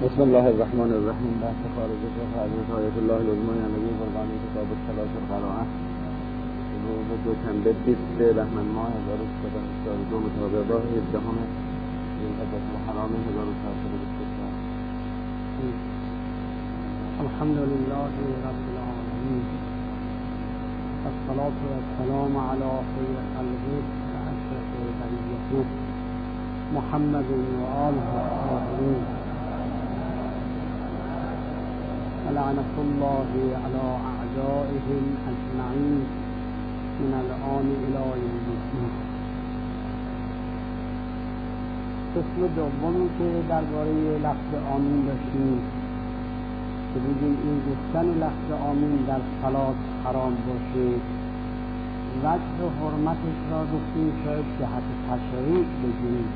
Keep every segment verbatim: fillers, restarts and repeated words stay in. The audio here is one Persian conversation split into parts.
بسم الله الرحمن الرحیم. بحث خارج از آیت الله العظمی نبی قربانی کتاب الصلاة القراءة روز دوشنبه بیست بهمن ماه هزار و سیصد و هشتاد و دو مطابق با هفدهم ذوالقعده الحرام هزار و چهارصد و بیست و چهار. الحمد لله رب العالمین والصلاة والسلام علی خیر خلقه و اشرف بریته محمد و آله الطاهرین لعنة الله على أعدائهم أجمعين من الآن إلى يوم الدين. قسم دومی که درباره لفظ آمین داشتیم که بگیم این گفتن لفظ آمین در صلات حرام باشه، وجه حرمتش را گفتیم شاید جهت تشریع بگیریم،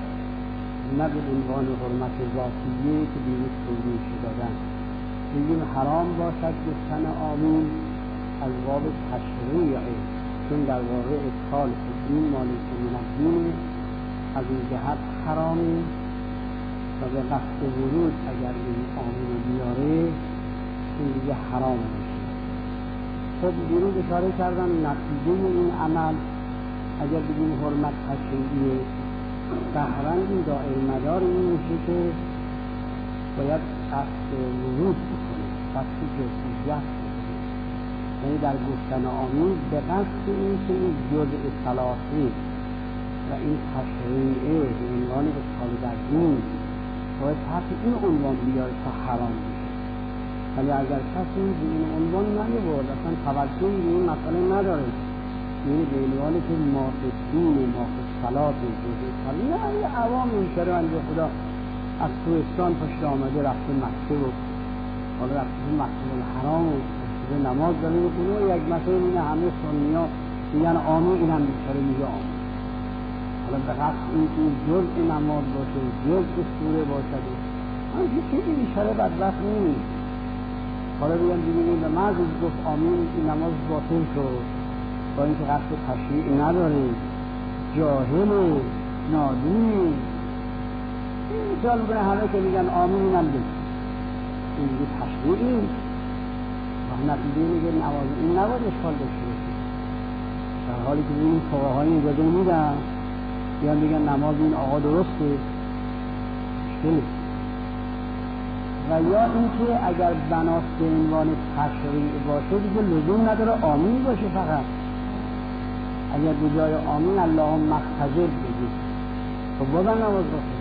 نه به عنوان حرمت ذاتیه که دیروز توضیح دادن. بگیم حرام باشد گفتن آمین از باب تشریعه، چون در واقع ادخال دین مالک من الدین، از این جهت حرامی و به قصد ورود اگر این آمین رو بیاره این دیگه حرام میشه. خب دیروز اشاره کردن نتیجه این عمل اگر بگیم حرمت تشریعیه، ظاهراً این دائره مدار این میشه که باید قصد ورود بکنه، قصد جزئیت بکنه، یعنی در گفتن آمین به قصد این که این جزء صلاحی و این تشریعه به عنوان ادخال در دین باید تحت این عنوان بیاره تا حرام بشه. ولی اگر کسی به این عنوان نمیبرد، اصلا توجه به این مسئله نداره، یعنی به عنوان که ما به دین و ما به صلاح جزء صلاح، نه یه عوام میشه بنده خدا از کوهستان پشت آمده رفته مکه و حالا رفته مسجد الحرام و به نماز داره میکنه و یک مسئله اینه همه سنی ها میگن آمین، اینم بیچاره میگه آمین. حالا به قصد این که جزء نماز باشه، جزء سوره باشد، همچه چیزی بیچاره بدبخت نیست. حالا بگم دیگه به محض گفت آمین این نماز باطل شد، با اینکه قصد تشریع نداره، جاهل نادون. این مثال بکنه همه که میگن آمین اینم بگه، این دیگه تشریع نیست. و نتیجه میگه نماز این نباید اشکال داشته باشه، در حالی که این فقهاهای اجازه میدن بیان بگن نماز این آقا درسته مشکله. و یا اینکه اگر بناس به عنوان تشریع باشه دیگه لزوم نداره آمین باشه، فقط اگر به جای آمین اللهم اغفر بگی خب بازم نماز باشه.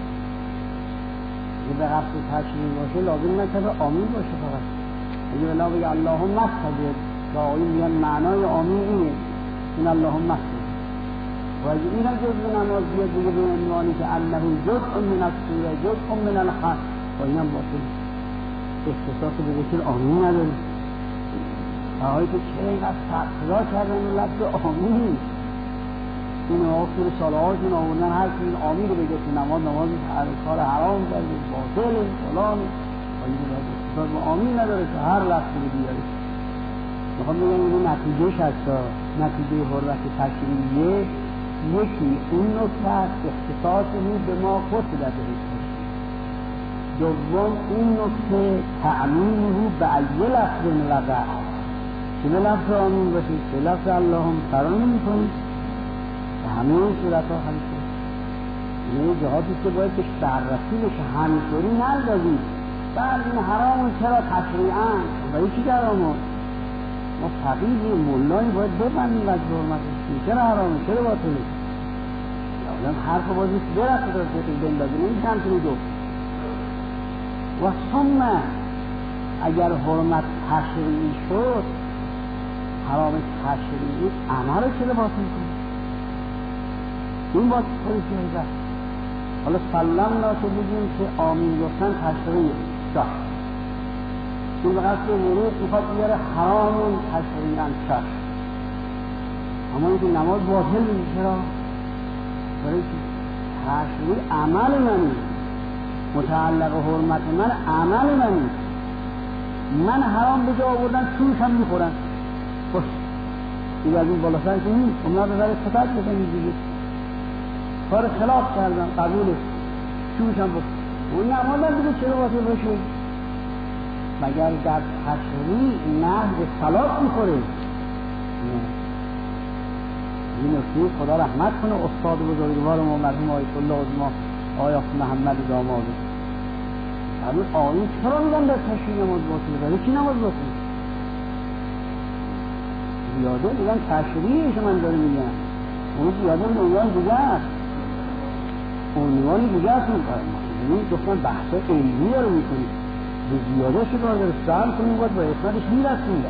اگه به قصد تشریع باشه لازم نکنه آمین باشه، فقط اگه بلا بگه اللهم اغفر که آقایی میگن معنای آمین اینه، این اللهم اغفر. و اگه این هم جزء نماز بیاد دیگه به عنوانی که انه جزء من السوره جزء من الحج، و این هم باشه اختصاص به ذکر آمین نداره. آقایی که چه اینقدر تقضا کردن لفظ آمین، این آخر سالهاشون آموندن هر که این آمین رو بگه که نماز نماز کار حرام کرده باطل فلان، و این اختصاص به آمین نداره که هر لفظی رو بیاره. میخوام بگم اینو نتیجهش هستا، نتیجه حرمت تشریعیه یکی این نکته هست اختصاص این به ما خود داده هست. دوم این نکته تعمینه به ای لفظ وقع، چه به لفظ آمین باشه چه لفظ اللهم قرار میکنیم و همه این صورت ها همینطور. این جهاتی که باید که بررسی بشه، همینطوری نندازید بعد این حرامون چرا تشریعاً و یکی در آمد ما فقیدی مولایی باید ببندیم وجه حرمتش چرا حرامه چرا باطله، آدم حرف بازی برسه تا سیخی بندازی نمیشه همچنی دو. و ثم اگر حرمت تشریعی شد، حرام تشریعی عمل چرا باطل کنه، این باید خودش میگه. حالا سلام لا که بگیم که آمین گفتن تشریعی شد، این به قصد ورود میخواد بیاره حرامون تشریعاً شد، اما اینکه نماز باطل میشه چرا؟ برای که تشریع عمل منی، متعلق حرمت من عمل منی، من حرام به جا آوردن چونش هم میخورن، خوش دیگه از این بالا سر که نیست، اونا به ذره فتت بکنید دیگه، کار خلاف کردن قبولش چونش هم بخور، اون نماز هم دیگه چرا باطل باشه؟ مگر در تشریع نهج صلات میخوره؟ نه. این نکته خدا رحمت کنه استاد بزرگوار ما مرحوم آیت الله عظما آقای محمد داماد. همین آیین چرا میگن در تشریع نماز باطل؟ برای چی نماز باطل؟ زیاده میگن تشریعش من داره میگن، اون زیاده عنوان دیگه است، عنوان دیگه است. این دختان بحث علمی رو میکنی به زیاده شکار داره سهل کنیم باید با اسمتش میرسیم.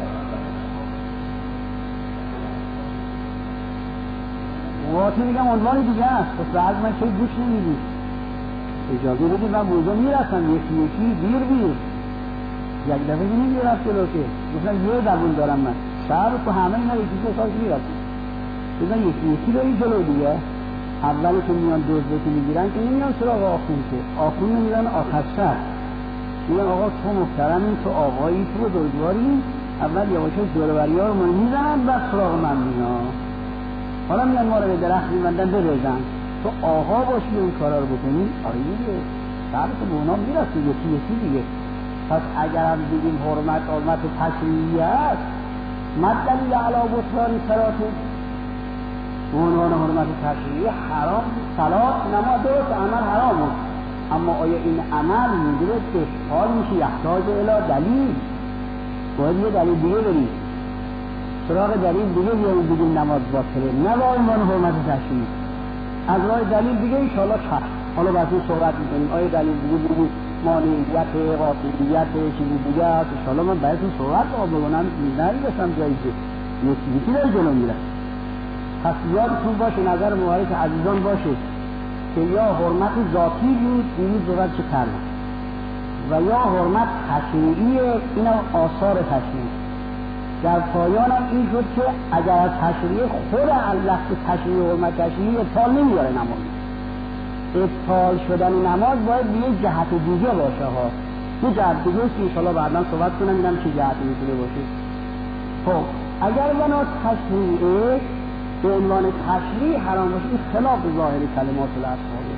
واقعی میگم عنوان دیگه است، پس از من چه گوش نمیدید اجازه بدید من موضوع میرسم یکی یکی دیر بیر یک دفعه نمیرفت جلو که مثلا یه زبون دارم من شهر تو همه اینا یکی که ساز میرسیم بزن یکی یکی رو این جلو دیگه. اولی که میان دوزده که میگیرن که نمیان سراغ آخون که آخون نمیرن آخر شهر میگن آقا تو محترمی تو آقایی تو بزرگواری اول یواشه جلوبری ها رو من میزنن بعد سراغ من میان. حالا میان ما رو به درخت میبندن بریزن تو آقا باشی اون کارا رو بکنی. آره دیگه شهر تو به اونا میرسی یکی یکی دیگه. پس اگر هم بگیم حرمت حرمت تشریعی است مدلیل علا بطلان صلاته عنوان حرمت تشریعی حرام صلات نماز درست عمل حرام است، اما آیا این عمل موجب اشغال میشه یحتاج الی دلیل؟ باید یه دلیل دیگه بریم سراغ دلیل دیگه بیاریم بگیم نماز باطله نه با عنوان حرمت تشریعی. از راه دلیل دیگه انشاءالله چشم حالا بحثی صحبت میکنیم آیا دلیل دیگه بگیم مانعیت قاطعیت چیزی دیگه است انشاءالله من بحثی صحبت رو بگونم نریدستم جایی که یکی یکی داری جلو میره. پس یادتون باشه نظر مبارک عزیزان باشه که یا حرمت ذاتی بود این زود چه کردن و یا حرمت تشریعی این آثار تشریعی. در پایان هم این شد که اگر از تشریع خود لفظ تشریع حرمت تشریعی ابطال نمیاره نماز ابطال شدن نماز باید به یک جهت دیگه باشه ها یه جهت دیگه که انشاءالله بعدا صحبت کنم اینم چه جهت میتونه باشه. خب اگر بنا تشریعه به عنوان تشریع حرام باشه این خلاف ظاهر کلمات الاصحابه.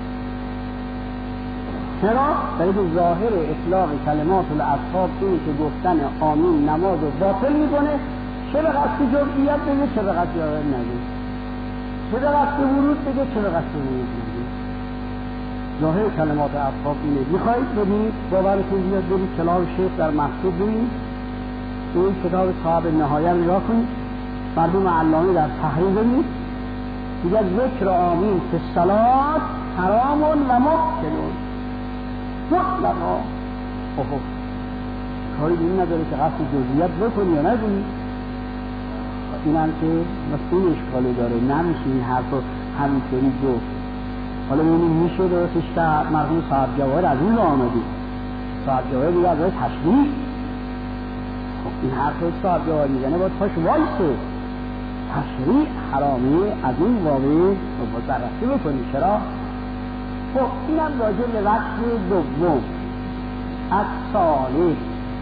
چرا؟ برای که ظاهر اطلاق کلمات الاصحاب اینه که گفتن آمین نماز رو باطل میکنه چه به قصد جمعیت بگه چه به قصد جمعیت نگه چه به قصد ورود بگه چه به قصد ورود نگه. ظاهر کلمات اصحاب اینه. میخواید ببینید باورتون بیاد برید کلام شیخ در مقصود ببینید این کتاب صاحب نهایه نگاه کنید مردم علامه در تحریر ببینید دیگر ذکر آمین که صلات حرام و مبطل مطلقا. اوه کاری این نداره که قصد جزئیات بکنی یا نکنی این هم که مسئول اشکالی داره نمیشه این حرف رو همینطوری گفت. حالا ببینید میشه درستش که مرحوم صاحب جواهر از این رو آمدی صاحب جواهر دیگه از تشریع خب این حرف رو صاحب جواهر میزنه باید پاش وایسته تشریع حرامی از این واقعی رو باید بررسی بکنی. چرا؟ خب اینم راجع به وقت دوم از صالح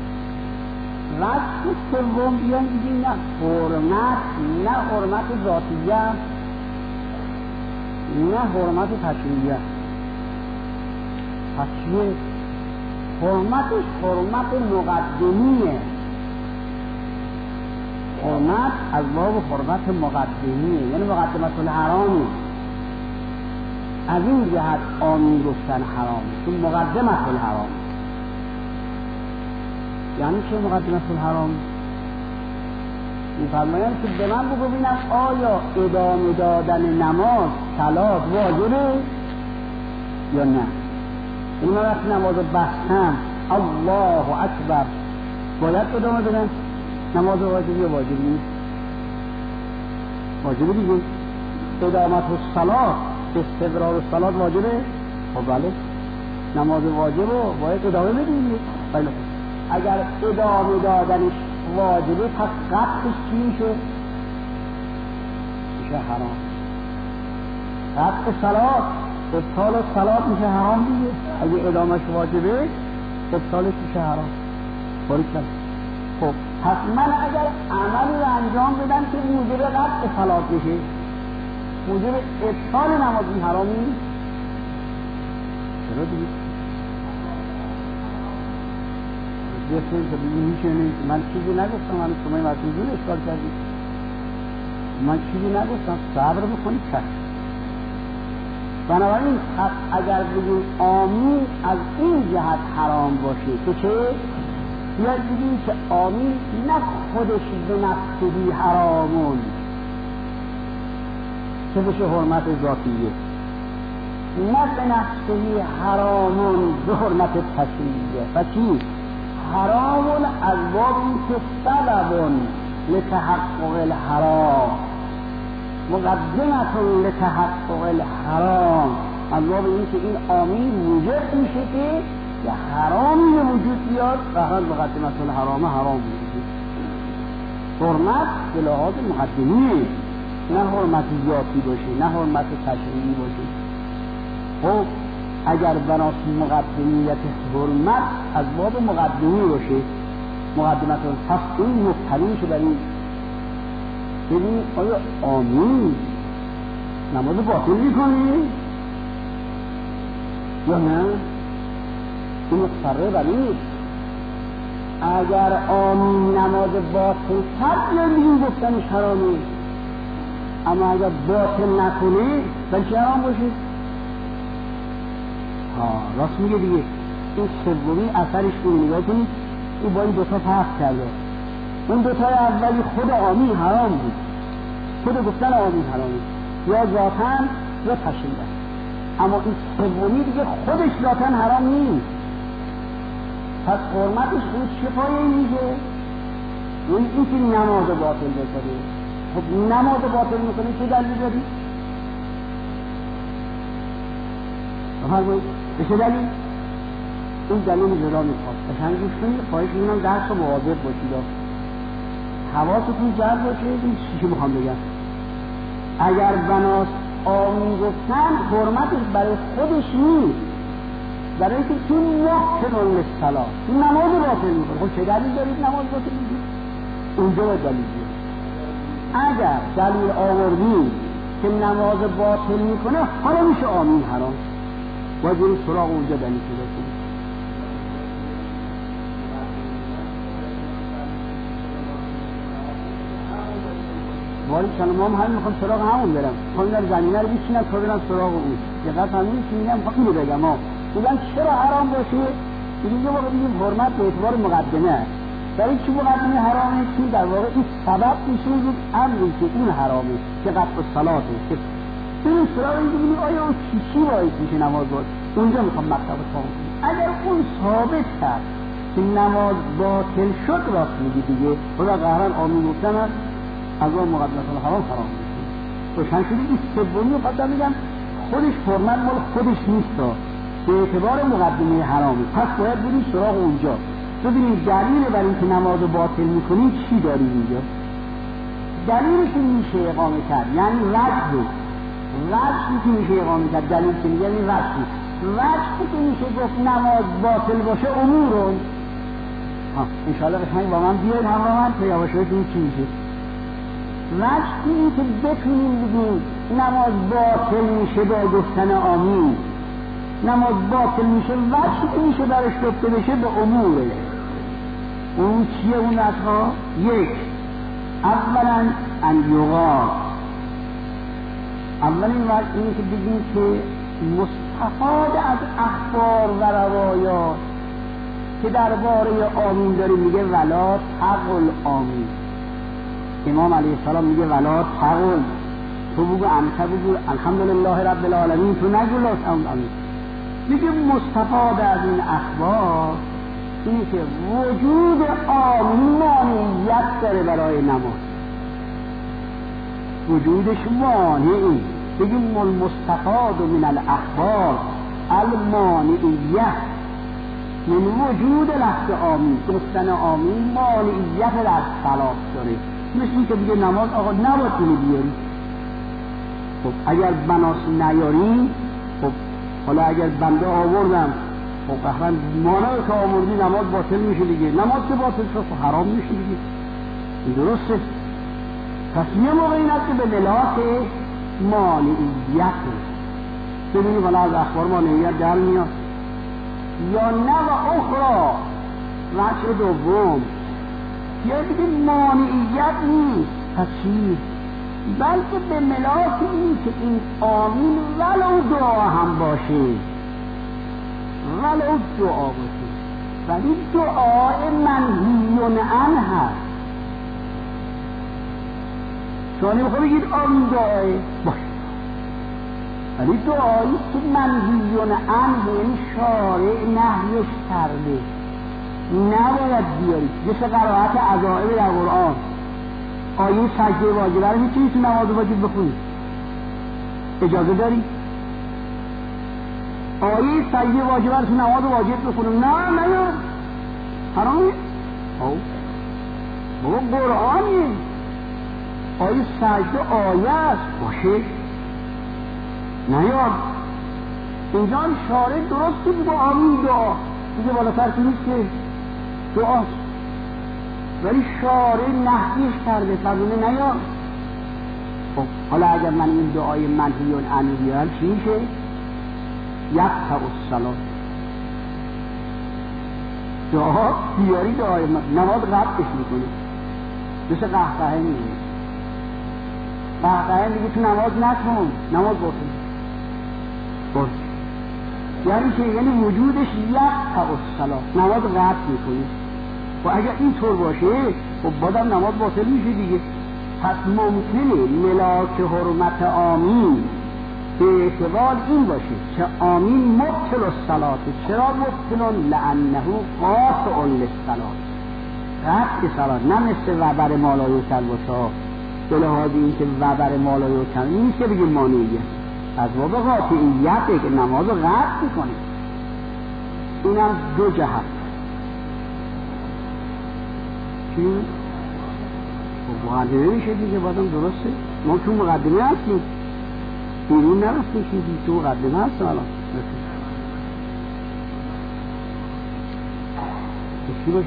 وقت سوم بیان دیگه نه حرمت نه حرمت ذاتیه نه حرمت تشریعیه. پس چیه؟ حرمتش حرمت مقدمیه. حرمت از باب حرمت مقدمیه یعنی مقدمت الحرامی. از این جهت آمین گفتن حرام چون مقدمت الحرام. یعنی چه مقدمت الحرام؟ می‌فرمایند که به من بگو ببینم آیا ادامه دادن نماز صلات واجبه یا نه؟ این من وقتی نماز بستم الله اکبر باید ادامه بدم نماز واجبی یا واجب نیست؟ واجبه دیگه. ادامت الصلات استقرار الصلات واجبه؟ خب بله نماز واجب رو باید ادامه بدیم. بله اگر ادامه دادنش واجبه پس قطعش چی میشه؟ میشه حرام. قطع صلات ابطال صلات میشه حرام دیگه. اگه ادامهش واجبه ابطالش میشه حرام. باری کرد. خب پس من اگر عملی رو انجام بدم که موجب قطع صلات بشه موجب ابطال نماز این حرامی چرا دیگه؟ بفرد که بگیم هیچی نیست. من چیزی نگفتم، من شما این وقتی جون اشکال کردید. من چیزی نگفتم، صبر بکنید چشم. بنابراین پس اگر بگیم آمین از این جهت حرام باشه که چه؟ بیاید بگیم که آمین نه خودش به نفسهی حرامون که بشه حرمت ذاتیه، نه به نفسهی حرامون به حرمت تشریعیه. و چی؟ حرامون از باب این که سببون لتحقق الحرام، مقدمتون لتحقق الحرام، از باب این که این آمین وجود میشه که یه حرامی وجود بیاد و هر مقدمت الحرام حرام وجود. حرمت به لحاظ مقدمی، نه حرمت ذاتی باشه، نه حرمت تشریعی باشه. خب اگر بناس مقدمیت حرمت از باب مقدمی باشه، مقدمت پس این مبتنی میشه بر این. ببین آیا آمین نماز باطل میکنی یا نه؟ این مصره بر این. اگر آمین نماز باطل کرد یا میگیم گفتنش حرامه، اما اگر باطل نکنی بل چه حرام باشه؟ ها راست میگه دیگه. این سومی اثرش کنی نگاه کنید، این با این دوتا فرق کرده. اون دوتای اولی خود آمین حرام بود، خود گفتن آمین حرامه یا ذاتن یا تشریعن، اما این سومی دیگه خودش ذاتن حرام نیست. پس حرمتش این شفایی میشه این این که نماز باطل بکنه. خب نماز باطل میکنه چه دلیل داری؟ بفرمایید به چه دلیل؟ این دلیل جدا میخواد. قشنگ گوش کنید، خواهش میکنم درس رو مواظب باشید، حواستون جمع باشه. این چیزی میخوام بگم، اگر بناس آمین گفتن حرمتش برای خودش نیست، برای اینکه تو وقت الصلاة تو نماز باطل میکنه. خب چه دلیل دارید نماز باطل میکنه؟ اونجا باید دلیل دارید. اگر دلیل آوردیم که نماز باطل میکنه حالا میشه آمین حرام، باید برید سراغ اونجا دلیل پیدا کنید. ولی چون ما هم همین میخوام سراغ همون برم، میخوام در زمینه رو بیشینم تا برم سراغ اون. یه قطع همین که میگم میخوام اینو بگم ها میگم چرا حرام باشه؟ میگم یه واقع بگیم حرمت به اعتبار مقدمه است. برای چی مقدمه حرامه؟ چون در واقع این سبب میشه یک امری که این حرامه که قطع الصلاة که این سراغ این بگیم آیا اون چی چی باید میشه نماز باید؟ اونجا میخوام مطلب رو تمام کنم. اگر اون ثابت کرد که نماز باطل شد راست میگی دیگه خدا قهران آمین گفتن هست از اون مقدمت الحرام حرام میشه. روشن شده این سومی رو قدر میگم خودش حرمت مال خودش نیست، به اعتبار مقدمه حرامه. پس باید بریم سراغ اونجا ببینیم دلیل برای اینکه نماز باطل میکنیم چی داریم اینجا. دلیلی که میشه اقامه کرد یعنی وجه وجهی که میشه اقامه کرد، دلیل که میگه یعنی وجهی وجهی که میشه گفت نماز باطل باشه امورون. ها انشاءالله قشنگ با من بیاید همراه من تا یواش یواش این چی میشه. وجهی که بتونیم بگیم نماز باطل میشه با گفتن آمین، نماز باطل میشه وجهی که میشه برش گفته بشه به اموره. اون چیه اون وجه‌ها؟ یک، اولا ان یقال، اولین وجه اینه که بگیم که مستفاد از اخبار و روایات که درباره آمین داره میگه ولا تقل آمین. امام علیه السلام میگه ولا تقل، تو بگو انت بگو الحمدلله رب العالمین، تو نگو لا آمین. میگه مستفاد از این اخبار اینه که وجود آمین مانعیت داره برای نماز، وجودش مانعی. بگیم المستفاد من الاخبار المانعیت من وجود لفظ آمین. گفتن آمین مانعیت در صلات داره، مثل این که دیگه نماز آقا نباید اینو بیاری. خب اگر بناس نیاری، خب حالا اگر بنده آوردم خب قهرن مانای که آوردی نماز باطل میشه دیگه، نماز که باطل شد حرام میشه دیگه. این درسته. پس یه موقع این است که به ملاک مانعیت ببینیم حالا از اخبار مانعیت در میاد یا نه و اخرى وجه دوم یا دیگه مانعیت نیست. پس چی؟ بلکه به ملاک این که این آمین ولو دعا هم باشه، ولو دعا باشه، ولی دعای منهی عنه هست. شما نمیخواه بگید آمین دعای باشه، ولی دعایی که منهی عنه یعنی شارع نهیش کرده نباید بیاری. مثل قرائت عزائم در قرآن، آیه سجده واجبه رو میتونی تو نماز واجب بخونی؟ اجازه داری؟ آیه سجده واجبه رو تو نماز واجب بخونی؟ نه نه نه حرامه. او بابا قرآنیه، آیه سجده آیه است باشه نیاد. اینجا شارع درست که بگو آمین دعا دیگه بالاتر که نیست که دعاست، ولی شارع نهیش کرده فرمونه نیاد. خب حالا اگر من این دعای منهی عنه بیارم چی میشه؟ یقطع الصلاة. دعا بیاری دعای نماز قطعش میکنه، مثل قهقهه میگه. قهقهه میگه تو نماز نکن، نماز باطل. باطل یعنی که یعنی وجودش یقطع الصلاة، نماز قطع میکنه. و اگر این طور باشه خب بازم نماز باطل میشه دیگه. پس ممکنه ملاک حرمت آمین به اعتبار این باشه که آمین مبطل الصلاة. چرا مبطل؟ لانه قاطع للصلاة، قطع صلاة. نه مثل وبر مالایوکل باشه، به لحاظ این که وبر مالایوکل نیست که بگیم مانعیه، از باب قاطعیته که نماز رو قطع میکنه. اینم دو جهت. چی؟ خب مقدمه میشه دیگه، بازم درسته. ما تو مقدمه هستیم، بیرون نرفتیم چیزی، تو مقدمه هستیم الان. چی باشه؟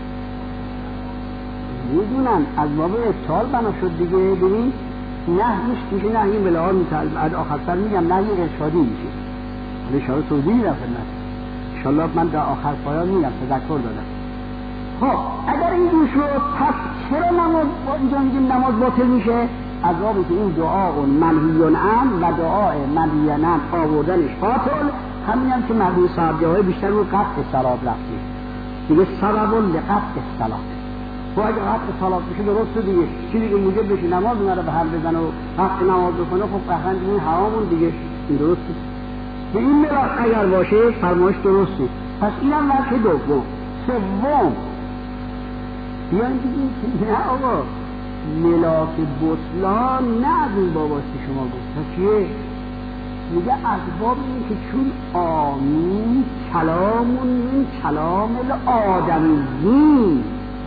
میدونن از باب ابطال بنا شد دیگه. ببین نهیش میشه نهی بلعال میتل، بعد آخرتر میگم نهی ارشادی میشه. حالا اشاره توضیح میدم خدمت انشالله، من در آخر پایان میگم، تذکر دادم. خب اگر این جور شد پس چرا نماز اینجا میگیم نماز باطل میشه؟ از بابی که این دعا منهی عنه و دعای منهی عنه آوردنش باطل. همین هم که مرحوم صاحب جاهای بیشتر رو قطع صلات رفتی دیگه، سبب لقطع صلات. خب اگه قطع صلات بشه درسته دیگه، چی دیگه موجب بشه نماز اونها به هم بزن و حق نماز بکنه، خب قهرن این حرامون دیگه. این درسته به این ملاک اگر باشه فرمایش درسته. پس اینم وجه دوم. سوم بیان دیگه نه آقا ملاک بطلان نه از این باباست که شما گفت. تا چیه؟ میگه از باب این که چون آمین کلامون من کلام الآدمیین.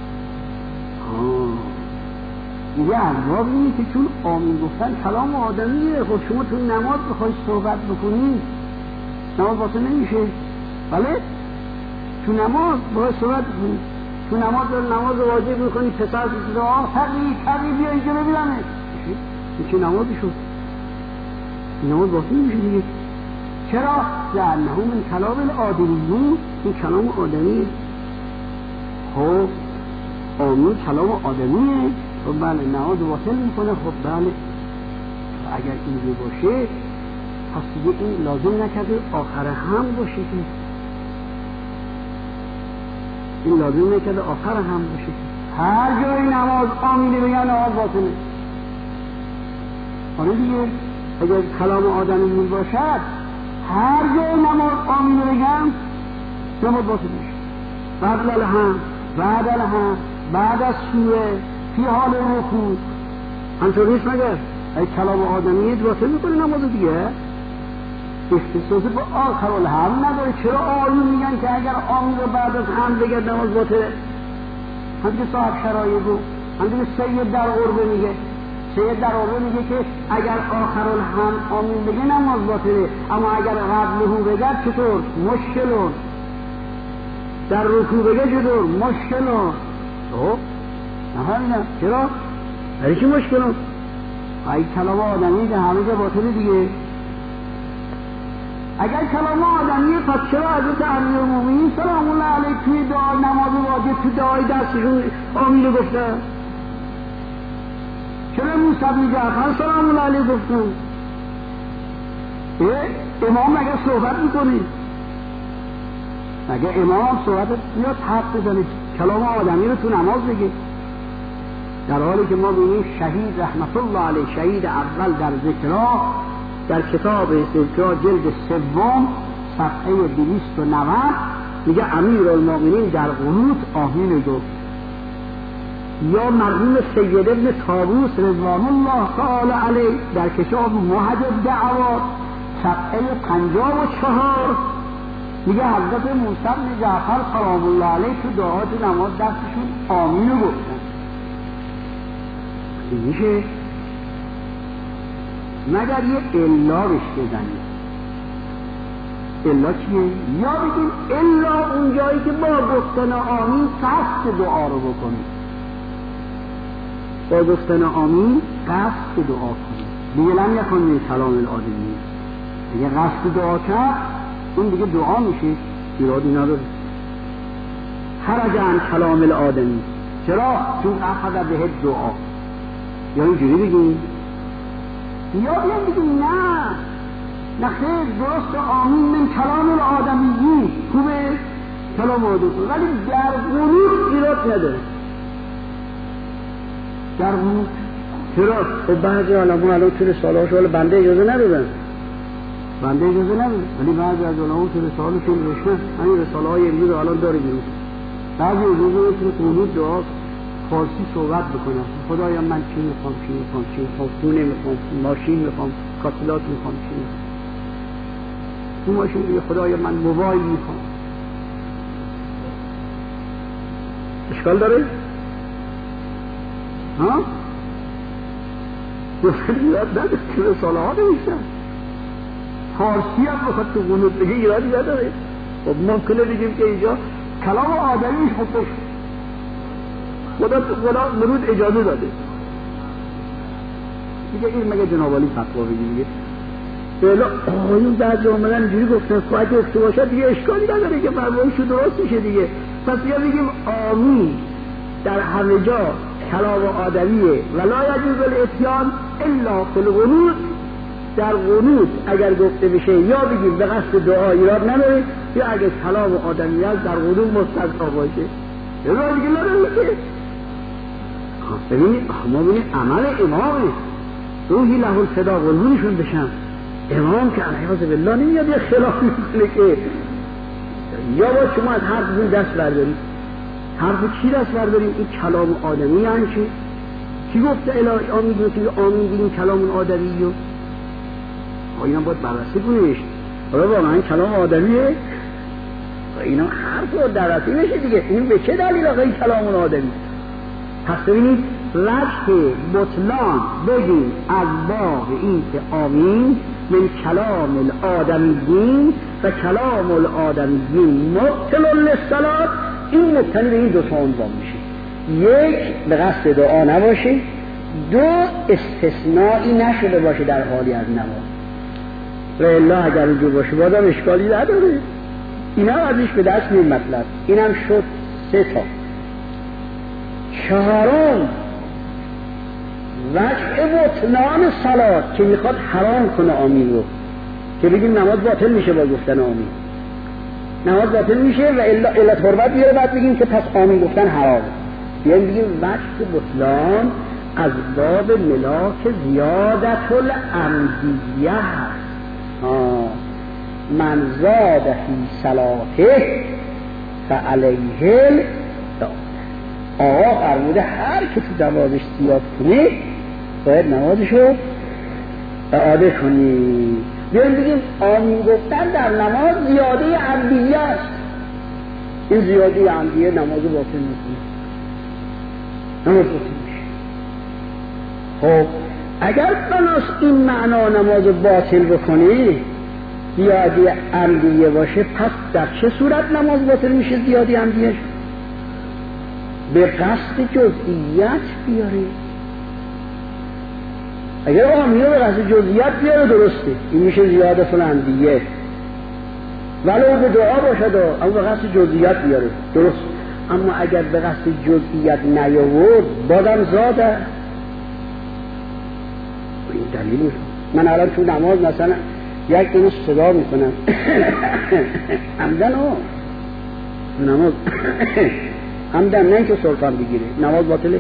میگه از باب این که چون آمین گفتن کلام آدمیه. خب شما تو نماز بخوای صحبت بکنی نماز باطل نمیشه؟ بله تو نماز باید صحبت بکنی. تو نماز داره نماز واجب میکنی، پسر بسید آه تقیی تقیی بیا اینجا ببینمه، این چه نمازی شد؟ این نماز باطل میشه دیگه. چرا؟ لانه من کلام الآدمیین، این کلام آدمیه. خب آمین کلام آدمیه، خب بله نماز باطل میکنه. خب بله اگر اینجا باشه پس دیگه این لازم نکرده آخر هم باشه که این لازم نکرده آخر هم باشه. هر جای نماز آمینه بگن نماز باطله. آره دیگه اگر کلام آدمی می باشد هر جای نماز آمینه بگن نماز باطل میشه. بعد الهم بعد الهم بعد از سوره فی حال رکوع همچون نیست مگر؟ اگه کلام آدمیه باطل میکنه نماز دیگه. اختصاصی با آخر الهم نداره. چرا آیون میگن که اگر آمین رو بعد از هم بگه نماز باطله؟ هم که صاحب شرایع رو هم که سید در عربه میگه، سید در عربه میگه که اگر آخر الهم آمین بگه نماز باطله، اما اگر قبلهو بگه چطور؟ مشکلون. در رکوع بگه چطور؟ مشکلون. خب نه همینه. چرا؟ برای چی مشکلون؟ ای کلام آدمی که همه جا باطله دیگه. اگر کلام آدمیه پس چرا حضرت امیرالمومنین سلام الله علیه توی دعا نماز تو دعای دستشون آمین گفتن؟ چرا موسی جعفر سلام الله علیه گفتن؟ امام مگه صحبت میکنه؟ مگه امام صحبت بیاد حرف بزنه کلام آدمی رو تو نماز بگه؟ در حالی که ما ببینیم شهید رحمت الله علیه، شهید اول در ذکرا، در کتاب ذکرا جلد سوم صفحه دویست و نود میگه امیرالمومنین در قنوت آمین گفت. یا مرحوم سید ابن طاووس رضوان الله تعالی علیه در کتاب موحد الدعوات صفحه پنجاه و چهار میگه حضرت موسی بن جعفر سلام الله علیه تو دعات نماز دستشون آمین گفتن. میشه مگر یه الا بهش بزنیم. الا چیه؟ یا بگیم الا اون جایی که با گفتن آمین قصد دعا رو بکنیم، با گفتن آمین قصد دعا کنیم. دیگه لم یکن من کلام الآدمی، دیگه قصد دعا کرد اون دیگه دعا میشه، ایرادی نداره. خرج عن کلام الآدمی، چرا؟ چون اخذ به دعا. یا اینجوری بگیم یا بیان بگیم نه نه خیر درست آمین من کلام الآدمی خوبه کلام آدمی، ولی در قنوت ایراد نداره. در قنوت چرا؟ خب بعضی علما الان تو رساله هاشون بنده اجازه ندادن، بنده اجازه ندادن، ولی بعضی از علما تو رساله هاشون نوشتن. همین رساله های امروز الان داره میرون بعضی اجازه تو قنوت دعا فارسی صحبت بکنم. خدایا من چی میخوام چی میخوام چی میخوام خونه میخوام ماشین میخوام کاتلات میخوام چی میخوام تو ماشین دیگه خدایا من موبایل میخوام. اشکال داره؟ ها؟ گفتن ایراد نداره که رساله ها نوشتن فارسی هم بخواد تو قنوت بگه ایرادی نداره. خب ممکنه بگیم که اینجا کلام آدمیش خودش خدا تو خدا مرود اجازه داده دیگه این مگه جنابالی فتوا بگی دیگه بلا آقایون بعد آمدن اینجوری گفتن که اگه گفته باشد دیگه اشکالی نداره که فرمایشو درست میشه دیگه. پس یا بگیم آمین در همه جا کلام آدمیه ولا یجوز الاتیان الا فی القنوت. در قنوت اگر گفته بشه یا بگیم به قصد دعا ایراد نداره، یا اگر کلام آدمی است در قنوت مستثنا باشه یه راه دیگه نداره. ببینید ما ببینید عمل امامه روحی له الفدا قلبونشون بشن. امام که علیه بالله نمیاد یه خلاف میکنه که یا با شما از حرفون دست بردارید. حرف چی دست بردارید؟ این کلام آدمی یعنی چی؟ چی گفته الهی آمین بگید آمین بگید کلام آدمیه؟ اینا باید بررسی کنیش حالا واقعا کلام آدمیه؟ اینا حرف رو دررسی بشه دیگه. این به چه دلیل آقا این کلام آدمی؟ پس ببینید وجه بطلان بگیم از باب این که آمین من کلام الآدمیین و کلام الآدمیین مبطل للصلاة، این مبتنی به این دو تا عنوان میشه. یک به قصد دعا نباشه، دو استثنایی نشده باشه در حالی از نماز. و الا اگر اینجور باشه بازم اشکالی نداره. اینا ازش به دست میاد مطلب. اینم شد سه تا. چهارم وجه بطلان صلات که میخواد حرام کنه آمین رو، که بگیم نماز باطل میشه با گفتن آمین، نماز باطل میشه و الا الا تربت بیاره، بعد بگیم که پس آمین گفتن حرامه. یعنی بگیم وجه بطلان از باب ملاک زیادت العمدیه من زاد فی صلاته فعلیه. آقا فرموده هر که تو نمازش زیاد کنی باید نمازشو اعاده کنی. بیایم بگیم آمین گفتن در نماز زیاده عمدیه است. این زیاده عمدیه نمازو باطل میکنه، نماز باطل میشه. خب اگر بناس این معنا نمازو باطل بکنی زیاده عمدیه باشه، پس در چه صورت نماز باطل میشه زیاده عمدیه؟ به قصد جزئیات بیاره. اگر آمین رو به قصد جزئیات بیاره درسته، این میشه زیاده فلندیه، ولو به دعا باشد اما به قصد جزئیات بیاره درست. اما اگر به قصد جزئیت نیاورد بادم زاده. این دلیل من الان تو نماز مثلا یک اینو صدا میکنم همدن ها نماز همدن نه که سلطان بگیره نماز باطله،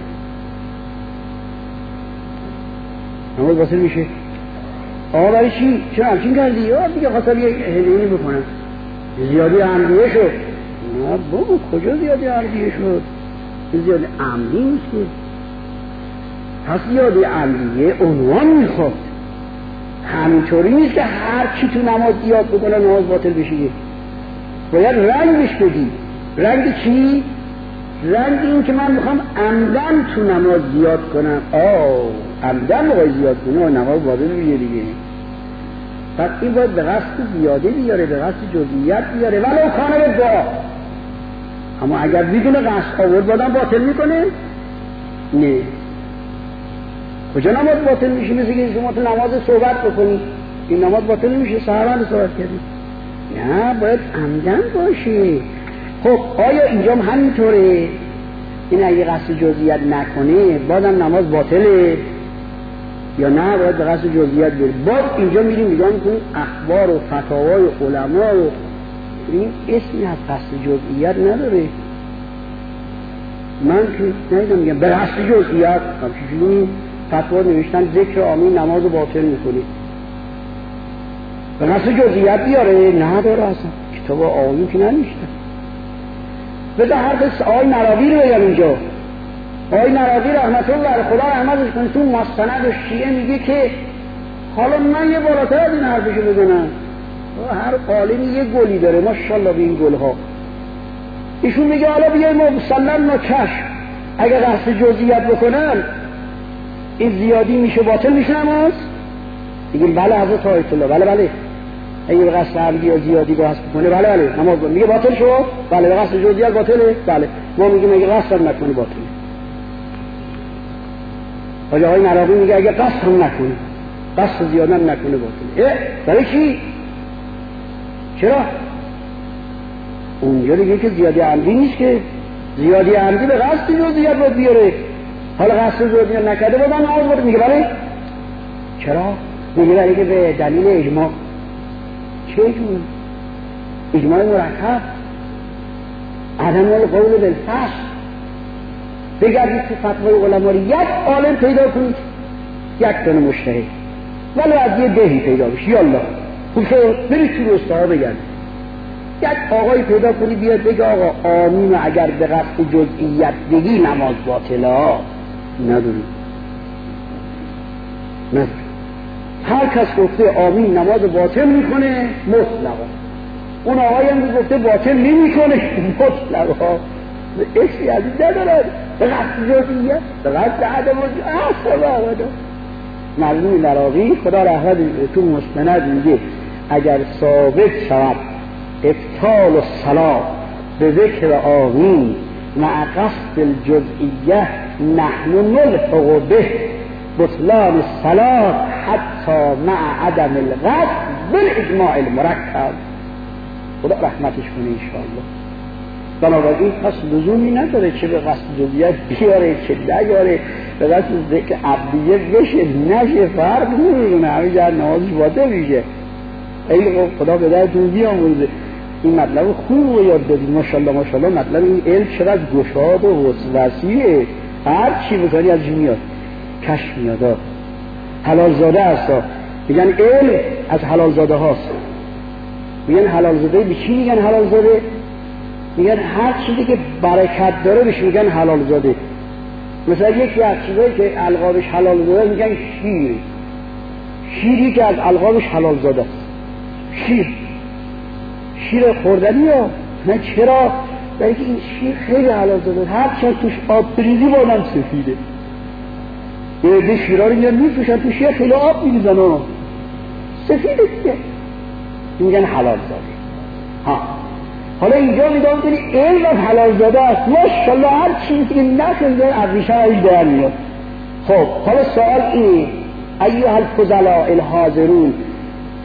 نماز باطل میشه. آقا برای چی؟ چرا همچین کردی؟ یا دیگه خواستم یه هلینی بکنم زیادی عمدیه شد. نه بابا کجا زیادی عمدیه شد؟ زیادی عمدی نیست که. پس زیادی عمدیه عنوان میخواد. همینطوری نیست که هر چی تو نماز زیاد بکنه نماز باطل بشه. باید رنگش بدی. رنگ چی؟ رنگ این که من میخوام عمدن تو نماز زیاد کنم. آه عمدن موقع زیاد کنه نماز باطل میشه دیگه. پس این باید به قصد زیاده بیاره، به قصد جزئیات بیاره ولو کانه به دعا. اما اگر بدون قصد آورد بادم باطل میکنه؟ نه. کجا نماز باطل میشه؟ مثل که شما تو نماز صحبت بکنی این نماز باطل میشه. صحبت صحبت کردی نه باید عمدن باشه. خب آیا اینجا هم همینطوره؟ این اگه قصد جزئیات نکنه بادم نماز باطله یا نه باید به قصد جزئیات بره؟ باز اینجا میریم نگاه میکنیم اخبار و فتاوای علما و این اسمی از قصد جزئیات نداره. من که نمیدونم میگم به قصد جزئیات همچنین فتوا نوشتن ذکر آمین نماز باطل میکنه. به قصد جزئیات بیاره؟ نداره اصلا. کتاب آیین که ننوشتن. بذار حرف آقای نراقی رو بگم اینجا. آقای نراقی رحمت الله علیه خدا رحمتش کنه تو مستند و شیعه میگه که حالا من یه بالاتر از این حرفشو بزنم. هر عالمی یه گلی داره ماشاءالله به این گلها. ایشون میگه حالا بیایم مسلم نکش اگر قصد جزئیات بکنن این زیادی میشه باطل میشه نماز؟ میگیم بله حضرت آیت الله بله بله اگه به قصد عمدی یا زیادی به قصد بکنه بله بله نماز باطل. میگه باطل شو؟ بله به قصد جزئیات باطله؟ بله. ما میگیم اگه قصد هم نکنی باطله. آقای آقای نراقی میگه اگه قصد هم نکنی قصد زیاده هم نکنه باطله. اه برای چی؟ چرا؟ اونجا دیگه که زیادی عمدی نیست که زیادی عمدی به قصد جزئیات رو بیاره. حالا قصد جزئیات نکرده بودن نماز باطل. میگه برای چرا؟ میگه برای که به دلیل اجماع. چه اجماع؟ اجماع مرکب عدم القول بالفصل. بگردید تو فتوای علما رو یک عالم پیدا کنید یک دونه مجتهد ولو از یه دهی پیدا بشه یالله خوب شد برید تو روستاها بگردید یک آقای پیدا کنید بیاد بگه آقا آمین اگر به قصد جزئیات بگی نماز باطله ها نداریم نداریم. هر کس گفته آمین نماز باطل میکنه مطلقا. اون آقای هم گفته باطل نمیکنه مطلقا. اسی از این ندارد به قصد جزئیات به قصد عدم اصلا. مرحوم نراقی خدا رحمت تو مستند میگه اگر ثابت شود ابطال الصلاة به ذکر آمین مع قصد الجزئیه نحن نلحق به بطلان الصلاة حتی مع عدم القصد بالاجماع المرکب. خدا رحمتش کنه انشاءالله. بنابراین پس لزومی نداره چه به قصد جزئیات بیاره چه نیاره به قصد ذکر عبدیه بشه نشه فرق نمیکنه همه جا نمازش باطل میشه. ای خدا به درتون بیامرزه. این مطلب خوب رو یاد دادید ماشاءالله ماشاءالله. مطلب این علم چقدر گشاد و وسیعه هر چی بکنی ازش میاد کشف میاد. حلال زاده هست میگن علم از حلال زاده هاست. میگن حلال زاده به چی میگن حلال زاده؟ میگن هر چیزی که برکت داره بهش میگن حلال زاده. مثلا یکی از چیزایی که القابش حلال زاده میگن شیر. شیری که از القابش حلال زاده است. شیر شیر خوردنی ها نه چرا؟ برای که این شیر خیلی حلال زاده هر چند توش آب بریزی بادم سفیده. یه عده شیرها رو میگن میفروشن توش یه خیلی آب میریزن ها سفیده دیگه میگن حلال زاده. ها حالا اینجا میدام کنی علم از حلال زاده است ماشاءالله هر چیزی که نخونده از ریشه هایش در میاد. خب حالا سوال این ایها الفضلاء الحاضرون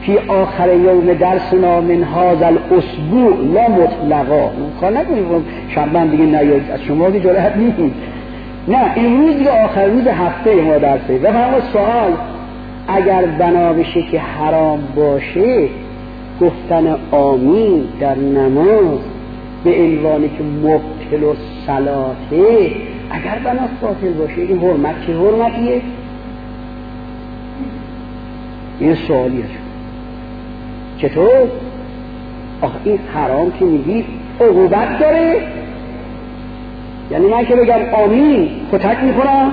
فی آخر یوم درسنا من هذا الاسبوع لا مطلقا. کار نکنیم شنبه دیگه نیاد از شما که جرأت نیست. نه امروز دیگه آخر روز هفته ما درسه. و فرما سوال اگر بنا بشه که حرام باشه گفتن آمین در نماز به عنوانی که مبطل و صلاته، اگر بناست باطل باشه این حرمت چه حرمتیه؟ این سوالیه. چطور؟ آخه این حرام که میگی عقوبت داره؟ یعنی من که بگم آمین کتک میخورم؟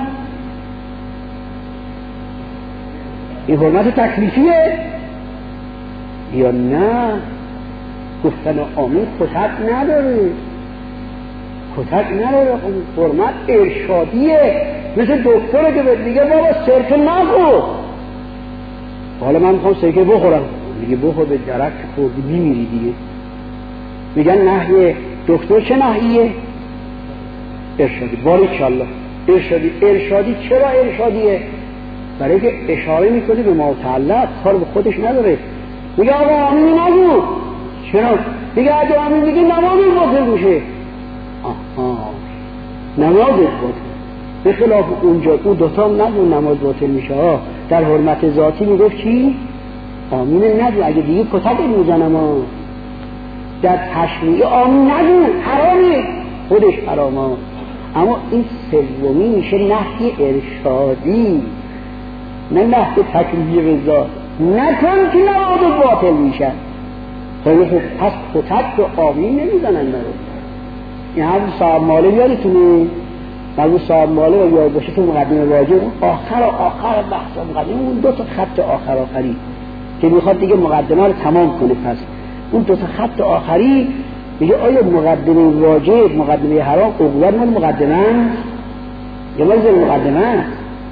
این حرمت تکلیفیه؟ یا نه گفتن آمین کتک نداره، کتک نداره، حرمت ارشادیه. مثل دکتره که بهت میگه بابا سرکه نخور، حالا من میخوام سرکه بخورم، میگه بخور به درک خوردی بیمیری دیگه. میگن نهی دکتر چه نهیه؟ ارشادی. باریکالله ارشادی. ارشادی چرا ارشادیه؟ برای که اشاره میکنه به متعلق، کار به خودش نداره. میگه آقا آمین نگو. چرا؟ میگه اگه آمین میگه نماز باطل میشه. آها نماز باطل. به خلاف اونجا اون دوتا هم نگو نماز باطل میشه ها. در حرمت ذاتی میگفت چی؟ آمین نگو، اگه دیگه کتک میزنم ها. در تشریع آمین نگو، حرامه، خودش حرامه. اما این سومی میشه نهی ارشادی، نه نهی تکلیفی به ذات. نکن که نماز باطل میشه. خیلی خوب، پس کتک به آمین نمیزنن مرو. این هم صاحب ماله یادتونه؟ مرو صاحب ماله و یاد باشه تو مقدمه واجب آخر و آخر بحث مقدمه اون دو تا خط آخر آخری که میخواد دیگه مقدمه رو تمام کنه. پس اون دو تا خط آخری میگه آیا مقدمه واجب مقدمه حرام عقوبت مال مقدمه است یا مال زیر مقدمه است؟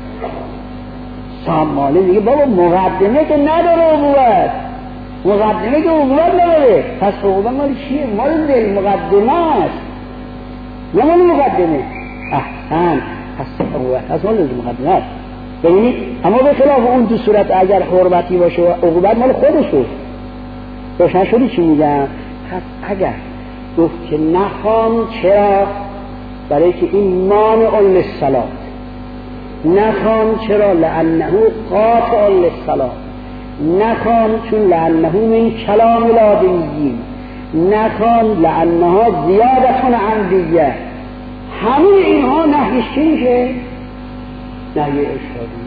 صاحب ماله میگه بابا مقدمه که نداره عقوبت، مقدمه که عقوبت نداره، پس عقوبت مال چیه؟ مال زیر مقدمه است نه مال مقدمه. احسن، پس عقوبت از مال زیر مقدمه است. ببینید اما به خلاف اون دو صورت اگر حرمتی باشه و عقوبت مال خودشه. روشن شدی چی میگم؟ پس اگر گفت که نخوام، چرا؟ برای که این مانع للصلاة. نخوام چرا؟ لانه قاطع للصلاة. نخوام چون لانه من کلام العادیین. نخوام لانها زیادتون عمدیه. همه اینها نهیش چی میشه؟ نهی ارشادی.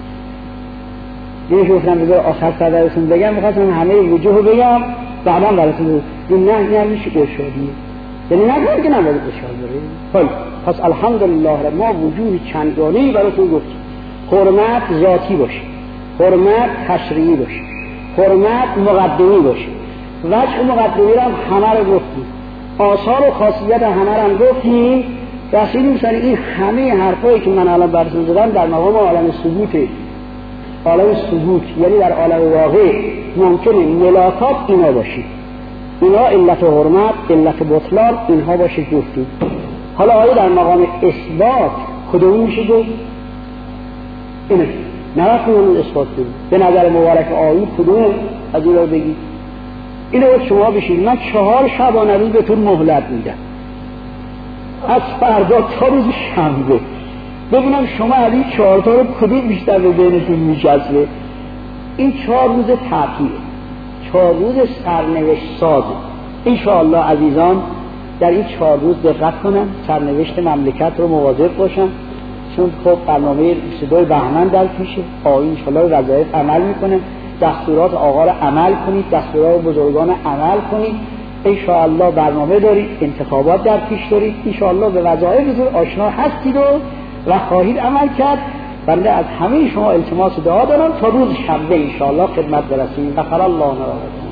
دیگه گفتم بذار آخر صدرتون بگم، میخواستم همه وجوه بگم بعدا براتون. این نه نهیش ارشادیه، یعنی نگوید که نباید ارشاد داره. خب پس الحمدلله ما وجوه چندگانه‌ای براتون گفتیم. حرمت ذاتی باشه، حرمت تشریعی باشه، حرمت مقدمی باشه. وجه مقدمی رو هم همه رو گفتیم، آثار و خاصیت همه رو هم گفتیم. رسیدیم سر این همه حرفایی که من الان براتون زدم در مقام عالم ثبوته. عالم ثبوت یعنی در عالم واقع ممکنه ملاقات اینا باشه، اینا علت حرمت، علت بطلان اینها باشه گفتیم. حالا آیا در مقام اثبات کدوم میشه گفت؟ اینه نرفتیم اون اثبات کنیم. به نظر مبارک آیی کدوم از این رو بگید؟ اینو باید شما بشید. من چهار شبانه روز بهتون مهلت میدم، از فردا تا روز شنبه، ببینم شما علی چهار تا رو کدوم بیشتر به ذهنتون میچسبه. این چهار روز تعطیله، چهار روز سرنوشت سازه. انشاءالله عزیزان در این چهار روز دقت کنن، سرنوشت مملکت رو مواظب باشن، چون خب برنامه بیست و دو بهمن در پیشه. آقای انشاءالله وظایف عمل میکنه، دستورات آقا رو عمل کنید، دستورات بزرگان عمل کنید. انشاءالله برنامه دارید، انتخابات در پیش دارید، انشاءالله به وظایفتون آشنا هستید و و خواهید عمل کرد. بنده از همه شما التماس دعا دارم تا روز شنبه انشاءالله خدمت برسیم. بخیر الله نرا.